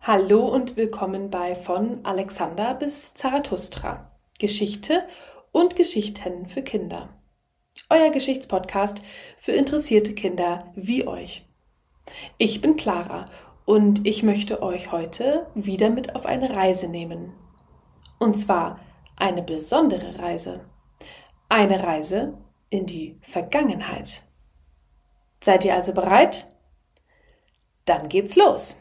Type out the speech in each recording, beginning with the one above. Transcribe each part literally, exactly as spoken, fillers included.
Hallo und willkommen bei Von Alexander bis Zarathustra. Geschichte und Geschichten für Kinder. Euer Geschichtspodcast für interessierte Kinder wie euch. Ich bin Clara und ich möchte euch heute wieder mit auf eine Reise nehmen. Und zwar eine besondere Reise. Eine Reise in die Vergangenheit. Seid ihr also bereit? Dann geht's los.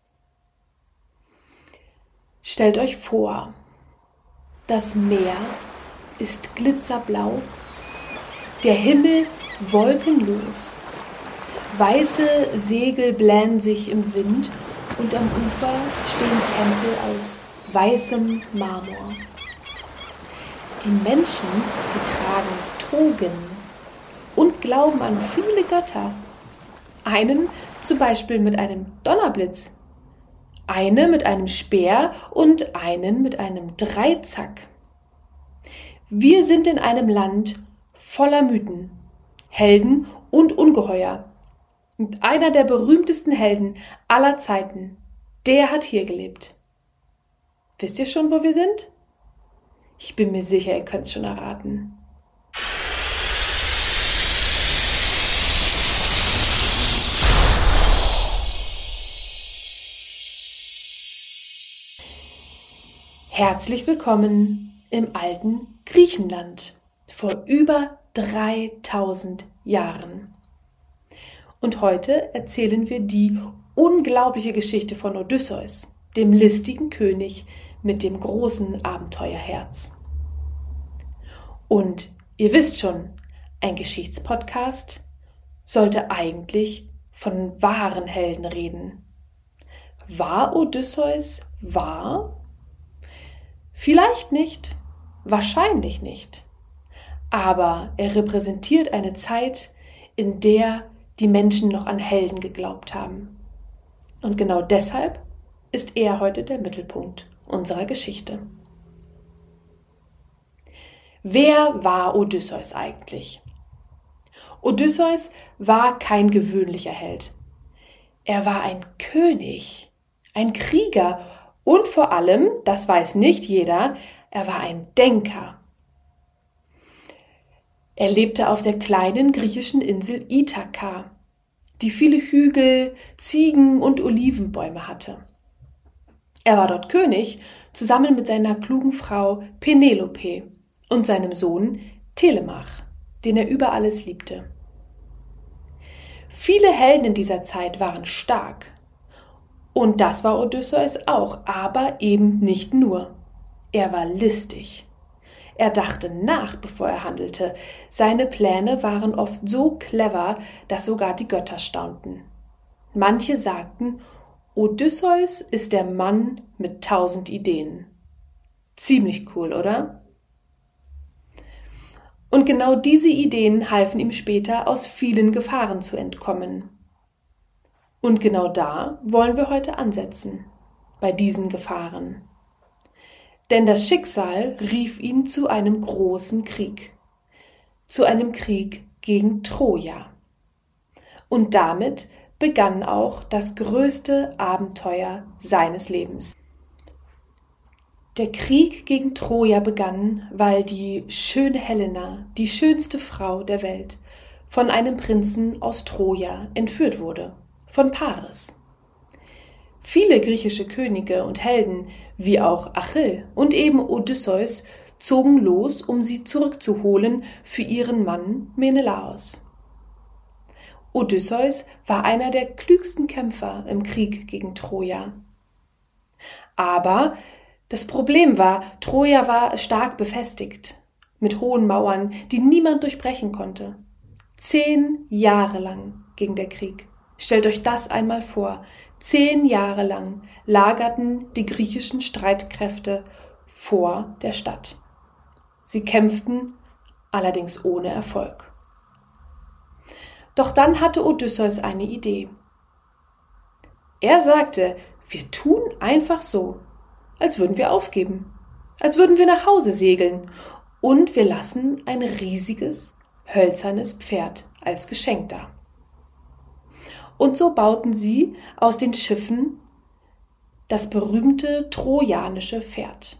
Stellt euch vor, das Meer ist glitzerblau, der Himmel wolkenlos, weiße Segel blähen sich im Wind und am Ufer stehen Tempel aus weißem Marmor. Die Menschen, die tragen Togen und glauben an viele Götter. Einen zum Beispiel mit einem Donnerblitz, eine mit einem Speer und einen mit einem Dreizack. Wir sind in einem Land voller Mythen, Helden und Ungeheuer. Und einer der berühmtesten Helden aller Zeiten, der hat hier gelebt. Wisst ihr schon, wo wir sind? Ich bin mir sicher, ihr könnt es schon erraten. Herzlich willkommen im alten Griechenland vor über dreitausend Jahren. Und heute erzählen wir die unglaubliche Geschichte von Odysseus, dem listigen König mit dem großen Abenteuerherz. Und ihr wisst schon, ein Geschichtspodcast sollte eigentlich von wahren Helden reden. War Odysseus wahr? Vielleicht nicht, wahrscheinlich nicht, aber er repräsentiert eine Zeit, in der die Menschen noch an Helden geglaubt haben. Und genau deshalb ist er heute der Mittelpunkt unserer Geschichte. Wer war Odysseus eigentlich? Odysseus war kein gewöhnlicher Held. Er war ein König, ein Krieger und vor allem, das weiß nicht jeder, er war ein Denker. Er lebte auf der kleinen griechischen Insel Ithaka, die viele Hügel, Ziegen und Olivenbäume hatte. Er war dort König, zusammen mit seiner klugen Frau Penelope und seinem Sohn Telemach, den er über alles liebte. Viele Helden in dieser Zeit waren stark. Und das war Odysseus auch, aber eben nicht nur. Er war listig. Er dachte nach, bevor er handelte. Seine Pläne waren oft so clever, dass sogar die Götter staunten. Manche sagten, Odysseus ist der Mann mit tausend Ideen. Ziemlich cool, oder? Und genau diese Ideen halfen ihm später, aus vielen Gefahren zu entkommen. Und genau da wollen wir heute ansetzen, bei diesen Gefahren. Denn das Schicksal rief ihn zu einem großen Krieg, zu einem Krieg gegen Troja. Und damit begann auch das größte Abenteuer seines Lebens. Der Krieg gegen Troja begann, weil die schöne Helena, die schönste Frau der Welt, von einem Prinzen aus Troja entführt wurde. Von Paris. Viele griechische Könige und Helden, wie auch Achill und eben Odysseus, zogen los, um sie zurückzuholen für ihren Mann Menelaos. Odysseus war einer der klügsten Kämpfer im Krieg gegen Troja. Aber das Problem war, Troja war stark befestigt, mit hohen Mauern, die niemand durchbrechen konnte. Zehn Jahre lang ging der Krieg. Stellt euch das einmal vor. Zehn Jahre lang lagerten die griechischen Streitkräfte vor der Stadt. Sie kämpften, allerdings ohne Erfolg. Doch dann hatte Odysseus eine Idee. Er sagte, wir tun einfach so, als würden wir aufgeben, als würden wir nach Hause segeln und wir lassen ein riesiges, hölzernes Pferd als Geschenk da. Und so bauten sie aus den Schiffen das berühmte trojanische Pferd.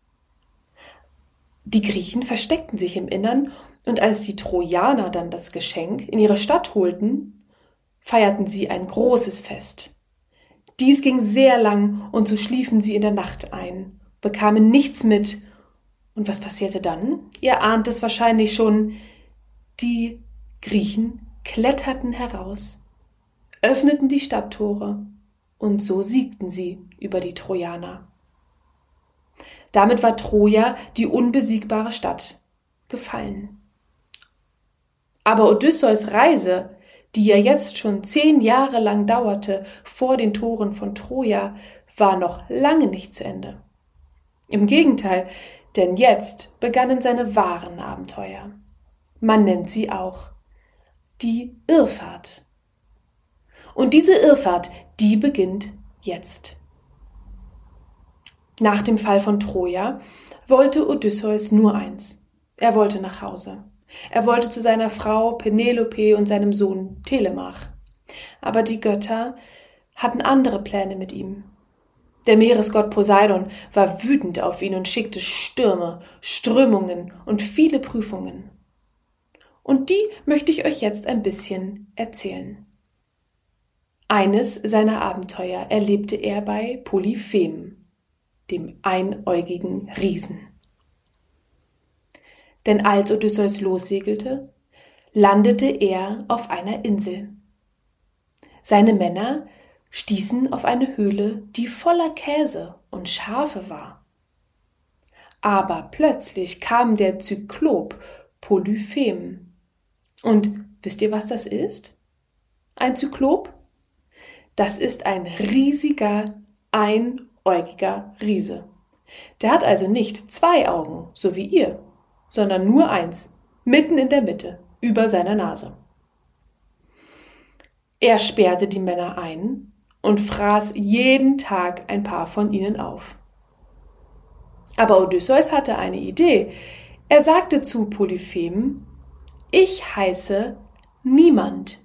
Die Griechen versteckten sich im Innern, und als die Trojaner dann das Geschenk in ihre Stadt holten, feierten sie ein großes Fest. Dies ging sehr lang, und so schliefen sie in der Nacht ein, bekamen nichts mit. Und was passierte dann? Ihr ahnt es wahrscheinlich schon. Die Griechen kletterten heraus, öffneten die Stadttore, und so siegten sie über die Trojaner. Damit war Troja, die unbesiegbare Stadt, gefallen. Aber Odysseus' Reise, die ja jetzt schon zehn Jahre lang dauerte vor den Toren von Troja, war noch lange nicht zu Ende. Im Gegenteil, denn jetzt begannen seine wahren Abenteuer. Man nennt sie auch die Irrfahrt. Und diese Irrfahrt, die beginnt jetzt. Nach dem Fall von Troja wollte Odysseus nur eins. Er wollte nach Hause. Er wollte zu seiner Frau Penelope und seinem Sohn Telemach. Aber die Götter hatten andere Pläne mit ihm. Der Meeresgott Poseidon war wütend auf ihn und schickte Stürme, Strömungen und viele Prüfungen. Und die möchte ich euch jetzt ein bisschen erzählen. Eines seiner Abenteuer erlebte er bei Polyphem, dem einäugigen Riesen. Denn als Odysseus lossegelte, landete er auf einer Insel. Seine Männer stießen auf eine Höhle, die voller Käse und Schafe war. Aber plötzlich kam der Zyklop Polyphem. Und wisst ihr, was das ist? Ein Zyklop? Das ist ein riesiger, einäugiger Riese. Der hat also nicht zwei Augen, so wie ihr, sondern nur eins, mitten in der Mitte, über seiner Nase. Er sperrte die Männer ein und fraß jeden Tag ein paar von ihnen auf. Aber Odysseus hatte eine Idee. Er sagte zu Polyphem: Ich heiße Niemand.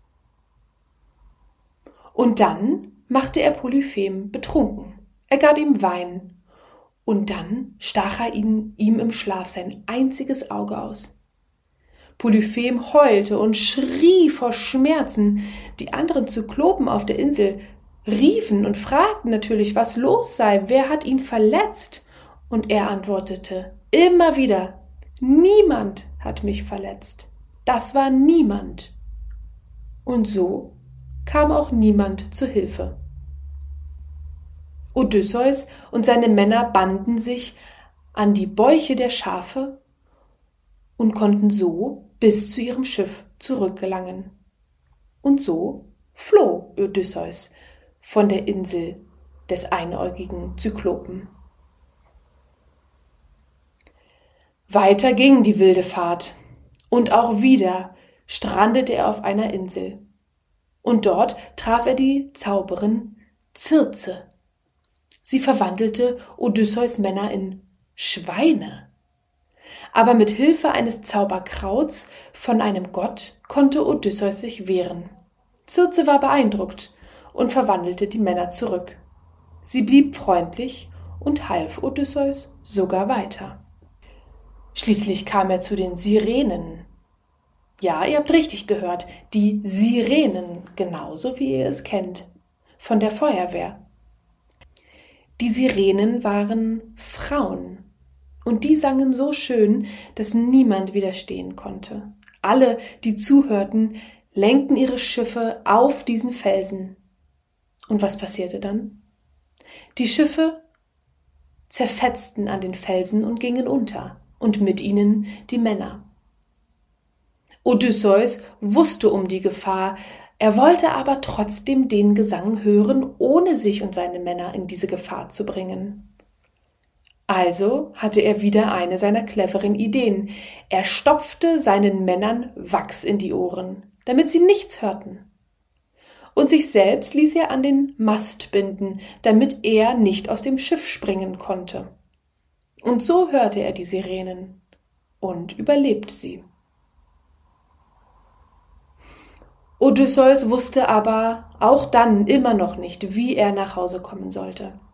Und dann machte er Polyphem betrunken. Er gab ihm Wein. Und dann stach er ihn, ihm im Schlaf sein einziges Auge aus. Polyphem heulte und schrie vor Schmerzen. Die anderen Zyklopen auf der Insel riefen und fragten natürlich, was los sei, wer hat ihn verletzt? Und er antwortete immer wieder: Niemand hat mich verletzt. Das war niemand. Und so kam auch niemand zu Hilfe. Odysseus und seine Männer banden sich an die Bäuche der Schafe und konnten so bis zu ihrem Schiff zurückgelangen. Und so floh Odysseus von der Insel des einäugigen Zyklopen. Weiter ging die wilde Fahrt, und auch wieder strandete er auf einer Insel. Und dort traf er die Zauberin Circe. Sie verwandelte Odysseus Männer in Schweine. Aber mit Hilfe eines Zauberkrauts von einem Gott konnte Odysseus sich wehren. Circe war beeindruckt und verwandelte die Männer zurück. Sie blieb freundlich und half Odysseus sogar weiter. Schließlich kam er zu den Sirenen. Ja, ihr habt richtig gehört, die Sirenen, genauso wie ihr es kennt, von der Feuerwehr. Die Sirenen waren Frauen, und die sangen so schön, dass niemand widerstehen konnte. Alle, die zuhörten, lenkten ihre Schiffe auf diesen Felsen. Und was passierte dann? Die Schiffe zerfetzten an den Felsen und gingen unter, und mit ihnen die Männer. Odysseus wusste um die Gefahr, er wollte aber trotzdem den Gesang hören, ohne sich und seine Männer in diese Gefahr zu bringen. Also hatte er wieder eine seiner cleveren Ideen. Er stopfte seinen Männern Wachs in die Ohren, damit sie nichts hörten. Und sich selbst ließ er an den Mast binden, damit er nicht aus dem Schiff springen konnte. Und so hörte er die Sirenen und überlebte sie. Odysseus wusste aber auch dann immer noch nicht, wie er nach Hause kommen sollte.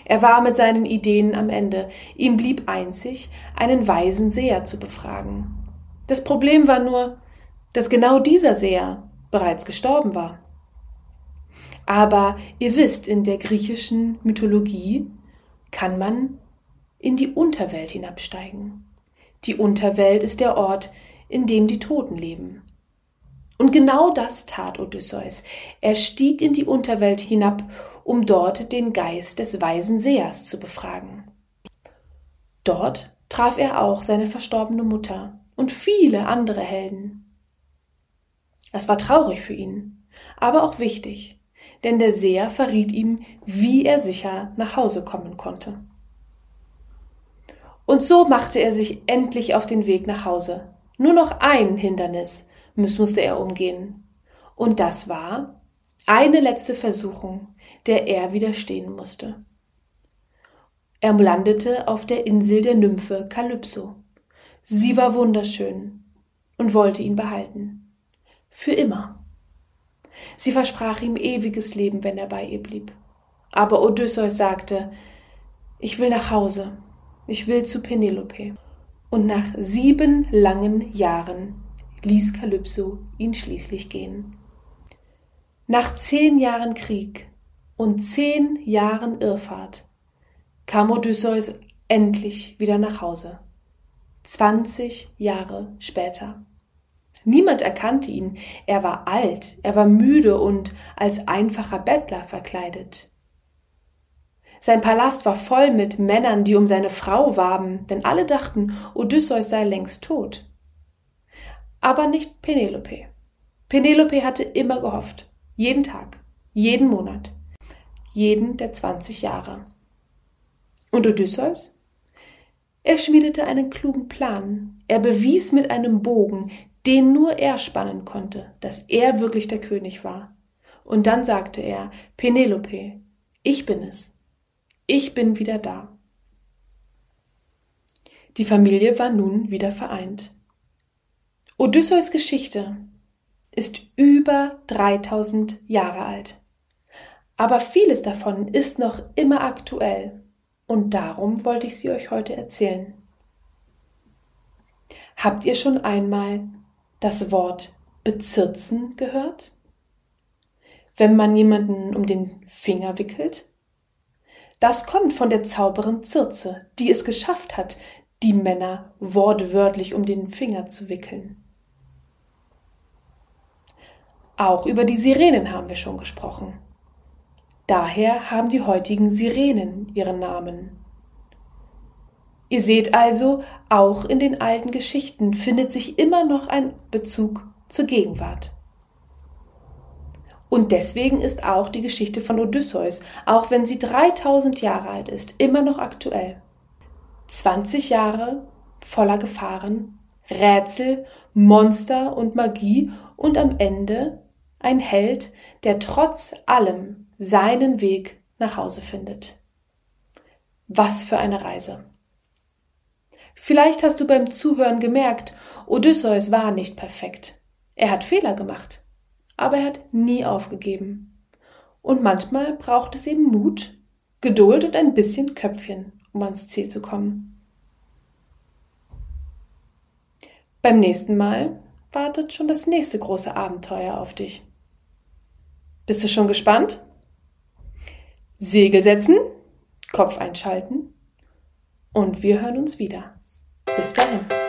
Er war mit seinen Ideen am Ende. Ihm blieb einzig, einen weisen Seher zu befragen. Das Problem war nur, dass genau dieser Seher bereits gestorben war. Aber ihr wisst, in der griechischen Mythologie kann man in die Unterwelt hinabsteigen. Die Unterwelt ist der Ort, in dem die Toten leben. Und genau das tat Odysseus. Er stieg in die Unterwelt hinab, um dort den Geist des weisen Sehers zu befragen. Dort traf er auch seine verstorbene Mutter und viele andere Helden. Es war traurig für ihn, aber auch wichtig, denn der Seher verriet ihm, wie er sicher nach Hause kommen konnte. Und so machte er sich endlich auf den Weg nach Hause. Nur noch ein Hindernis musste er umgehen. Und das war eine letzte Versuchung, der er widerstehen musste. Er landete auf der Insel der Nymphe Kalypso. Sie war wunderschön und wollte ihn behalten. Für immer. Sie versprach ihm ewiges Leben, wenn er bei ihr blieb. Aber Odysseus sagte, ich will nach Hause, ich will zu Penelope. Und nach sieben langen Jahren ließ Kalypso ihn schließlich gehen. Nach zehn Jahren Krieg und zehn Jahren Irrfahrt kam Odysseus endlich wieder nach Hause. Zwanzig Jahre später. Niemand erkannte ihn. Er war alt, er war müde und als einfacher Bettler verkleidet. Sein Palast war voll mit Männern, die um seine Frau warben, denn alle dachten, Odysseus sei längst tot. Aber nicht Penelope. Penelope hatte immer gehofft. Jeden Tag, jeden Monat, jeden der zwanzig Jahre. Und Odysseus? Er schmiedete einen klugen Plan. Er bewies mit einem Bogen, den nur er spannen konnte, dass er wirklich der König war. Und dann sagte er, Penelope, ich bin es. Ich bin wieder da. Die Familie war nun wieder vereint. Odysseus' Geschichte ist über dreitausend Jahre alt. Aber vieles davon ist noch immer aktuell. Und darum wollte ich sie euch heute erzählen. Habt ihr schon einmal das Wort bezirzen gehört? Wenn man jemanden um den Finger wickelt? Das kommt von der Zauberin Circe, die es geschafft hat, die Männer wortwörtlich um den Finger zu wickeln. Auch über die Sirenen haben wir schon gesprochen. Daher haben die heutigen Sirenen ihren Namen. Ihr seht also, auch in den alten Geschichten findet sich immer noch ein Bezug zur Gegenwart. Und deswegen ist auch die Geschichte von Odysseus, auch wenn sie dreitausend Jahre alt ist, immer noch aktuell. zwanzig Jahre voller Gefahren, Rätsel, Monster und Magie und am Ende ein Held, der trotz allem seinen Weg nach Hause findet. Was für eine Reise! Vielleicht hast du beim Zuhören gemerkt, Odysseus war nicht perfekt. Er hat Fehler gemacht, aber er hat nie aufgegeben. Und manchmal braucht es eben Mut, Geduld und ein bisschen Köpfchen, um ans Ziel zu kommen. Beim nächsten Mal wartet schon das nächste große Abenteuer auf dich. Bist du schon gespannt? Segel setzen, Kopf einschalten und wir hören uns wieder. Bis dahin.